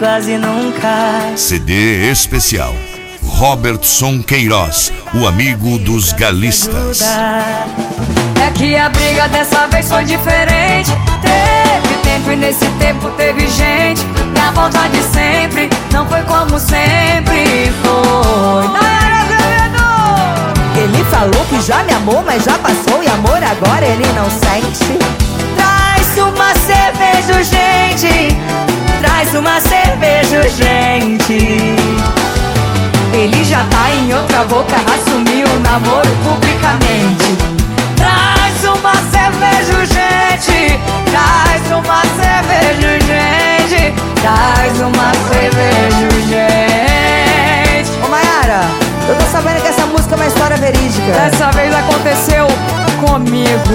quase nunca. CD especial Robertson Queiroz, o amigo dos galistas. É que a briga dessa vez foi diferente. Teve tempo e nesse tempo teve gente. E a volta de sempre não foi como sempre foi. Ele falou que já me amou, mas já passou. E amor agora ele não sente. Traz uma cerveja urgente, traz uma cerveja urgente. Ele já tá em outra boca, assumiu o namoro publicamente. Traz uma cerveja urgente, traz uma cerveja urgente, traz uma cerveja urgente. Ô Mayara, eu tô sabendo que essa música é uma história verídica. Dessa vez aconteceu comigo.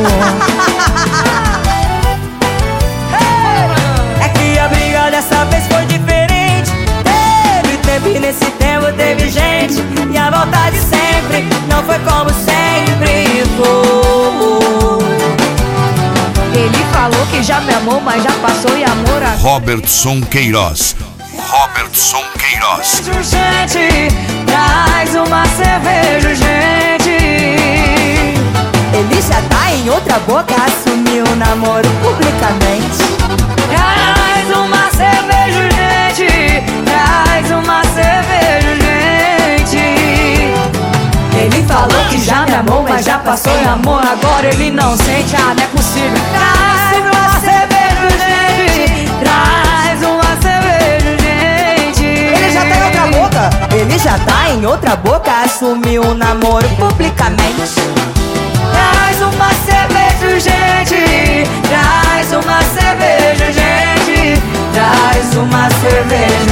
É que a briga dessa vez foi diferente. Teve tempo e nesse tempo teve gente. E a volta de sempre não foi como sempre foi. Ele falou que já me amou, mas já passou e amor agora. Robertson Queiroz. Robertson Queiroz. Urgente, traz uma cerveja urgente. Ele já tá em outra boca, assumiu o namoro publicamente. Traz uma cerveja urgente, traz uma cerveja urgente. Ele falou que já me amou, mas já passou e amor agora ele não sente. Ah, não é possível. Traz uma cerveja urgente, traz uma cerveja urgente. Ele já tá em outra boca. Ele já tá em outra boca, assumiu o namoro publicamente. Traz uma cerveja urgente, traz uma cerveja urgente, traz uma cerveja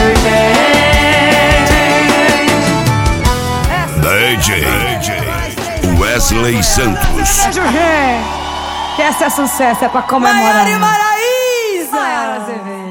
urgente. DJ Wesley Santos. Cerveja urgente, que essa é sucesso, é pra comemorar. Maiara e Maraísa! Maiara Azevedo.